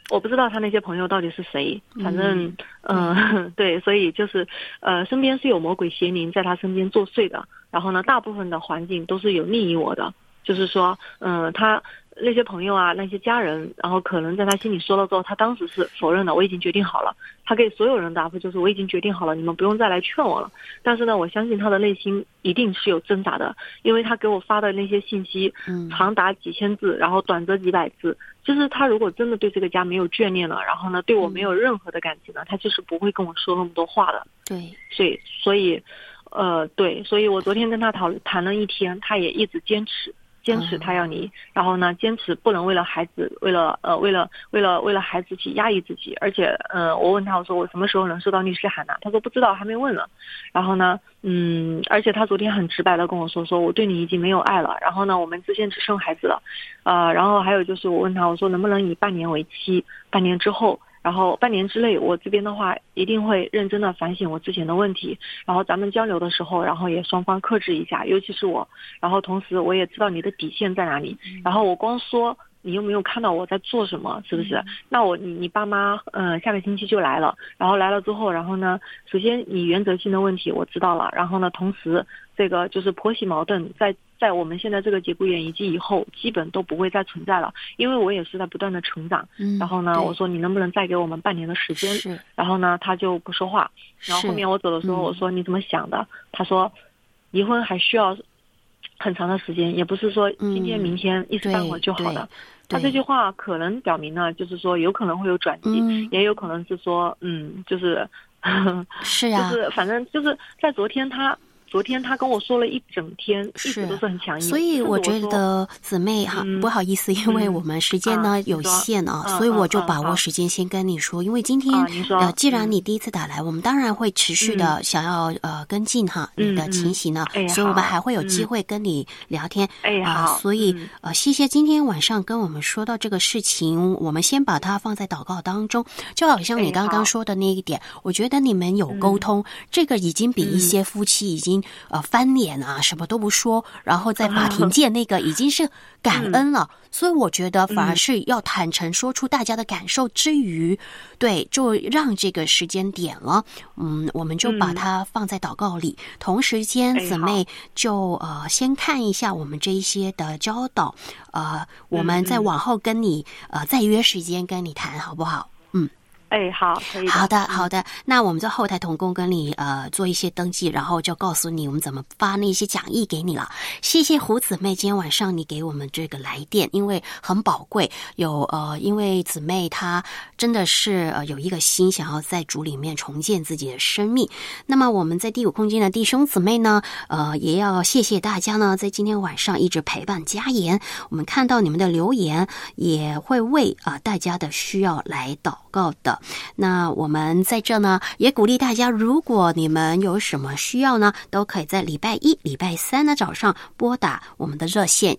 我不知道他那些朋友到底是谁，反正对，所以就是身边是有魔鬼邪灵在他身边作祟的，然后呢大部分的环境都是有利于我的，就是说他那些朋友啊，那些家人，然后可能在他心里说了之后，他当时是否认的，我已经决定好了。他给所有人答复就是我已经决定好了，你们不用再来劝我了。但是呢，我相信他的内心一定是有挣扎的，因为他给我发的那些信息，长达几千字，然后短则几百字，就是他如果真的对这个家没有眷恋了，然后呢，对我没有任何的感情了，他就是不会跟我说那么多话的。 对， 所以对，所以我昨天跟他谈了一天，他也一直坚持他要离，然后呢，坚持不能为了孩子，为了孩子去压抑自己，而且我问他，我说我什么时候能收到律师函呢？他说不知道，还没问呢。然后呢，而且他昨天很直白的跟我说我对你已经没有爱了，然后呢，我们之间只剩孩子了，然后还有就是我问他，我说能不能以半年为期，半年之后。然后半年之内，我这边的话一定会认真的反省我之前的问题，然后咱们交流的时候，然后也双方克制一下，尤其是我，然后同时我也知道你的底线在哪里，然后我光说你有没有看到我在做什么，是不是？那你爸妈下个星期就来了，然后来了之后，然后呢，首先你原则性的问题我知道了，然后呢，同时这个就是婆媳矛盾在我们现在这个节骨眼以及以后基本都不会再存在了，因为我也是在不断的成长。然后呢，我说你能不能再给我们半年的时间？然后呢，他就不说话。然后后面我走的时候，我说你怎么想的？他说离婚还需要很长的时间，也不是说今天明天一时半会儿就好的。他这句话可能表明呢，就是说有可能会有转机，也有可能是说就是是啊， 就是反正就是在昨天他跟我说了一整天，一直都是很强硬。 所以我觉得姊妹哈，不好意思，因为我们时间呢有限啊，所以我就把握时间先跟你说，因为今天既然你第一次打来，我们当然会持续的想要跟进哈你的情形呢，所以我们还会有机会跟你聊天所以谢谢今天晚上跟我们说到这个事情，我们先把它放在祷告当中，就好像你刚刚说的那一点，我觉得你们有沟通，这个已经比一些夫妻已经翻脸啊，什么都不说，然后在法庭见那个已经是感恩了，所以我觉得反而是要坦诚说出大家的感受之余，对，就让这个时间点了，我们就把它放在祷告里，同时间姊妹就先看一下我们这一些的教导，我们再往后跟你再约时间跟你谈，好不好？ 好，可以的。 好的，那我们在后台同工跟你做一些登记，然后就告诉你我们怎么发那些讲义给你了。谢谢胡姊妹今天晚上你给我们这个来电，因为很宝贵，因为姊妹她真的是有一个心想要在主里面重建自己的生命。那么我们在第五空间的弟兄姊妹呢，也要谢谢大家呢，在今天晚上一直陪伴加言，我们看到你们的留言，也会为大家的需要来祷告的。那我们在这呢也鼓励大家，如果你们有什么需要呢，都可以在礼拜一礼拜三的早上拨打我们的热线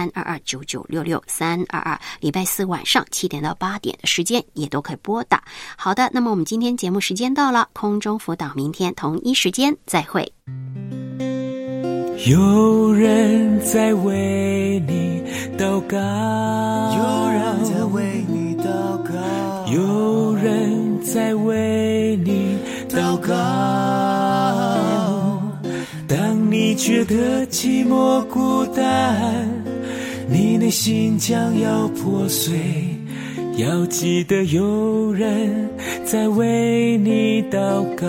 132299663322，礼拜四晚上7点到8点的时间也都可以拨打。好的，那么我们今天节目时间到了，空中辅导明天同一时间再会。 有人在为你祷告，有人在为你祷告，有人在为你祷告。当你觉得寂寞孤单，你内心将要破碎，要记得有人在为你祷告。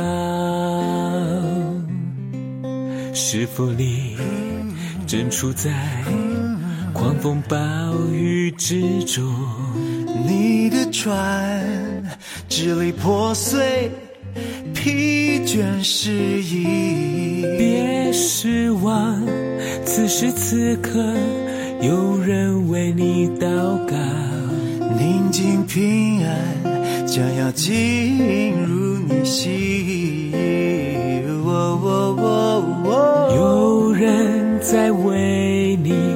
是否你正处在狂风暴雨之中，你的船支离破碎，疲倦失意，别失望，此时此刻有人为你祷告，宁静平安将要进入你心，有人在为你